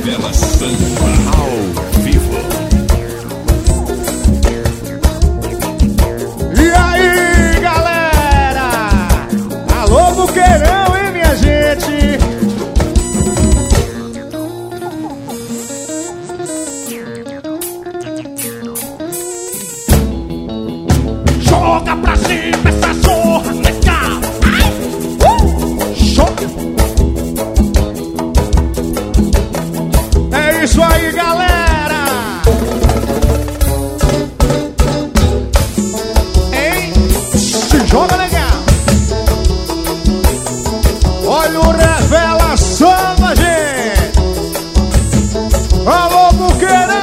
Revelação ao vivo. E aí, galera? Alô, Buqueirão, hein, minha gente? Joga pra cima essa zorra, legal! Joga! É isso aí, galera! Hein? Se joga legal! Olha o Revelação da gente! Alô, Buqueirão!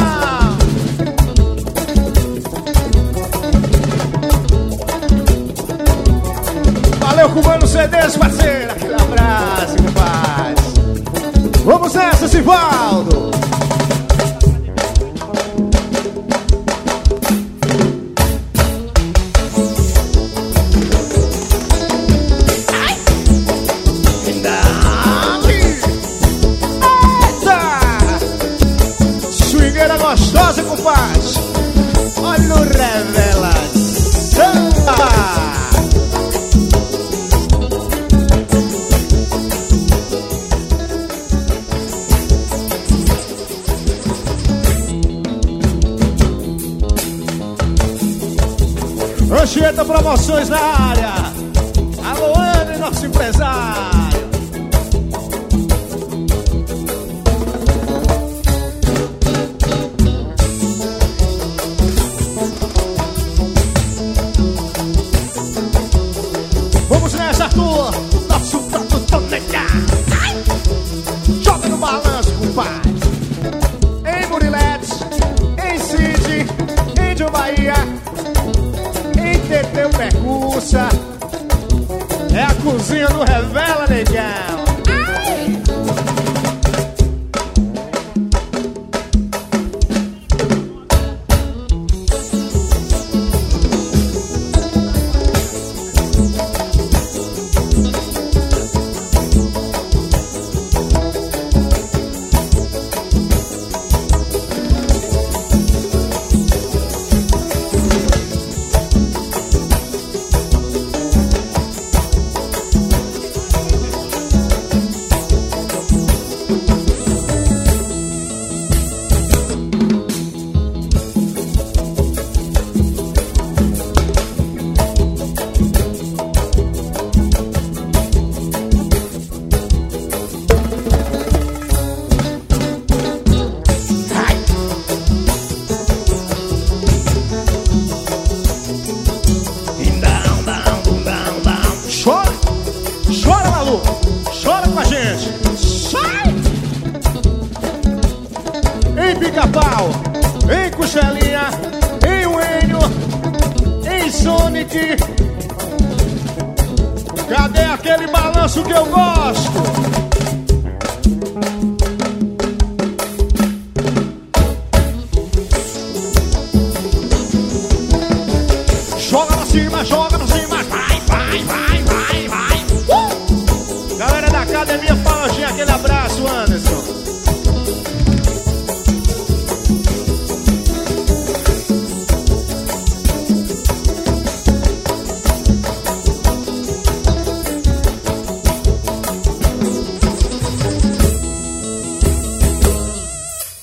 Valeu, Cubano CDs, parceiro! Aquele abraço, compadre! Vamos nessa, Sivaldo! Swingueira gostosa, compadre! Olha o Revelação! Anchieta Promoções na área. Alô, André, nosso empresário. Vamos nessa, Arthur. Nosso produtor legal. Joga no balanço, compadre. Em Muriletes, em Cid, em João Bahia, Teteu Percursa. É a cozinha do Revela, negão. Em Pica-Pau, em Cochelinha, em Uênio, em Sonic. Cadê aquele balanço que eu gosto? Joga pra cima, joga!